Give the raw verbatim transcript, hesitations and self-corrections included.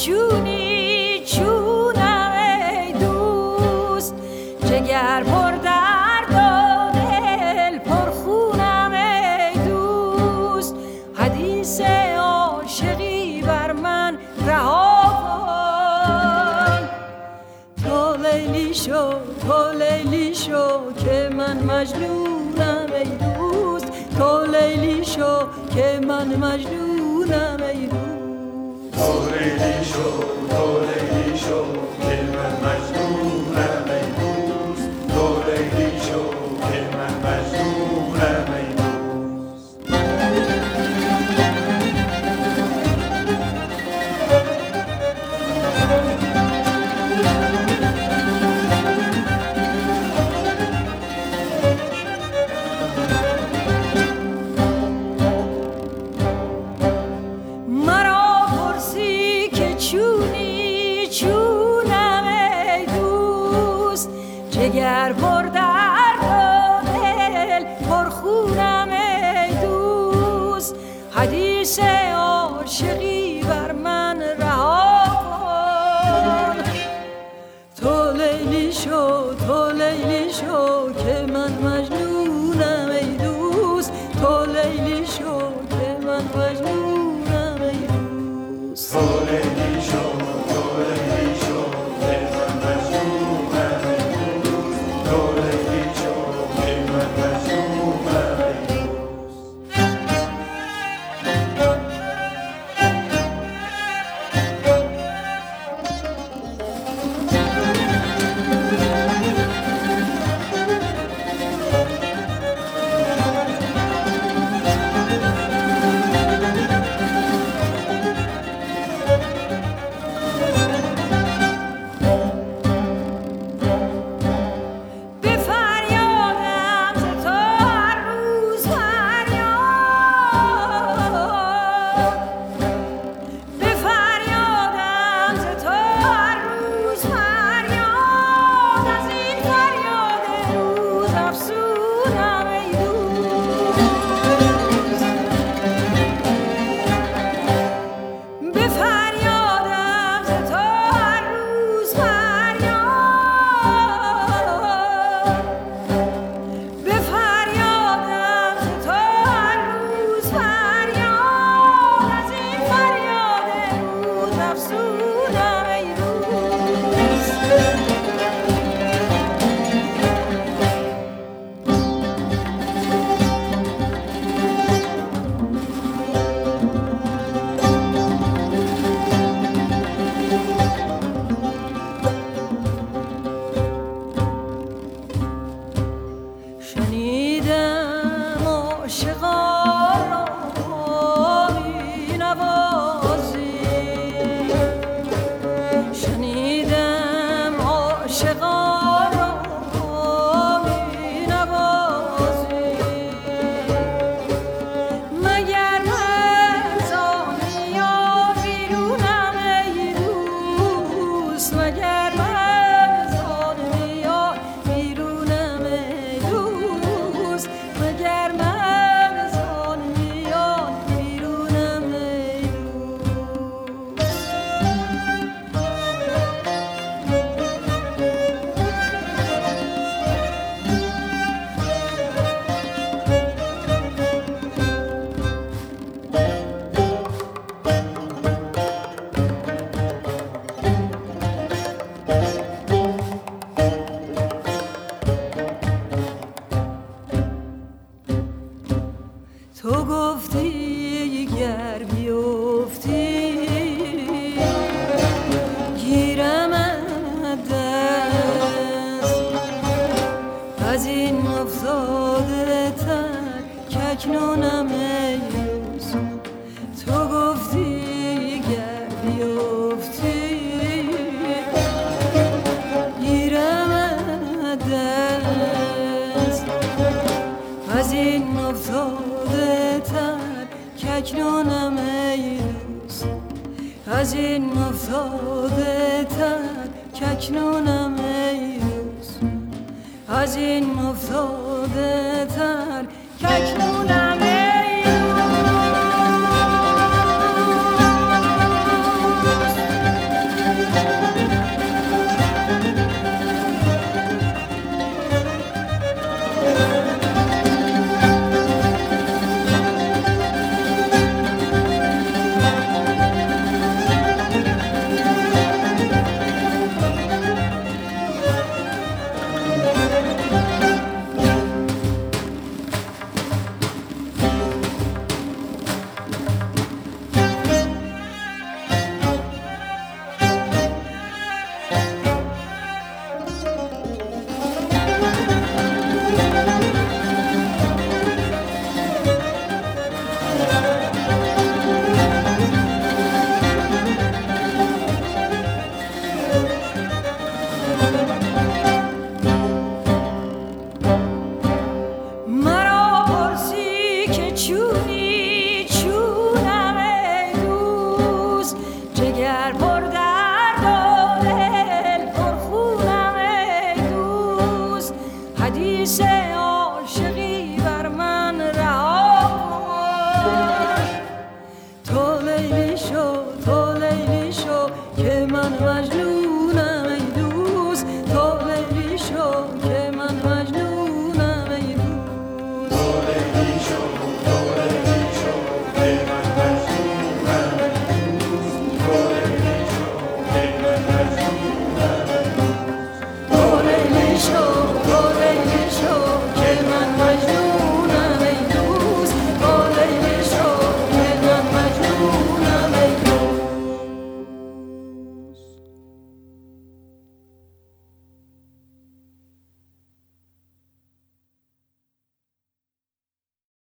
چونی چونم ای دوست، جگر پر درد و دل پر خونم ای دوست. حدیث عاشقی بر من رها کن، تو لیلی شو تو لیلی شو که من مجنونم ای دوست. تو لیلی شو که من مجنونم ای دوست. تو لیلی شو تو لیلی شو که من مجنونم ای دوست. تو لیلی شو که من مجنونم ای دوست. جگر پر درد و دل پر خونم ای دوست. حدیث عاشقی بر من رها کن، تو لیلی شو تو لیلی شو که من مجنونم ای دوست. تو لیلی شو که من مجنونم ای دوست. تو لیلی شو تو لیلی شو که من مجنونم ای دوست. تو لیلی شو که من مجنونم ای تو گفتی گر بیفتی گیرم دست، از این افتاده تر که اکنونم ای روز. تو گفتی گر بیفتی گیرم دست، از این افتاده تر که اکنونم ای روز. از این افتاده تر که اکنونم ای روز. از این افتاده تر که اکنونم ای روز. سر پر درد و دل پر خونم ای دوست حدیث عاشقی بر من رها کن تو لیلی شو تو